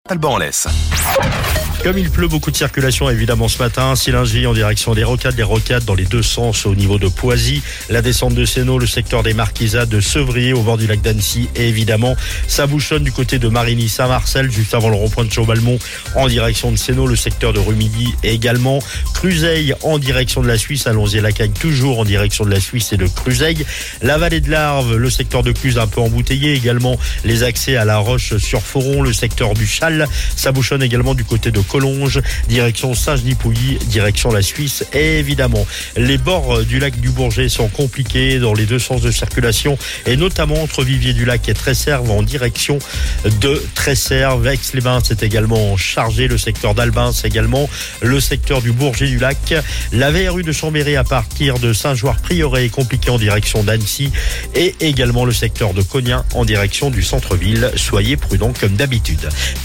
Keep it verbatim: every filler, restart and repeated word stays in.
Alban en laisse. Comme il pleut, beaucoup de circulation évidemment ce matin. Silingy en direction des Rocades, des Rocades dans les deux sens au niveau de Poisy. La descente de Sénaux, le secteur des Marquisades de Sevrier au bord du lac d'Annecy. Et évidemment, ça bouchonne du côté de Marigny-Saint-Marcel, juste avant le rond-point de Chaubalmont en direction de Sénaux, le secteur de Rumilly également. Cruzeil en direction de la Suisse, Allonzier-Lacaille toujours en direction de la Suisse et de Cruzeil. La vallée de l'Arve, le secteur de Cluse un peu embouteillé. Également les accès à La Roche-sur-Foron, le secteur du Chal. Ça bouchonne également du côté de Collonges, direction Saint-Genis-Pouilly, direction la Suisse. Et évidemment, les bords du lac du Bourget sont compliqués dans les deux sens de circulation, et notamment entre Vivier-du-Lac et Tresserve en direction de Tresserve. Aix-les-Bains, c'est également chargé. Le secteur d'Albins également. Le secteur du Bourget-du-Lac. La V R U de Chambéry à partir de Saint-Joire-Prieuré est compliqué en direction d'Annecy. Et également le secteur de Cognain en direction du centre-ville. Soyez prudents comme d'habitude.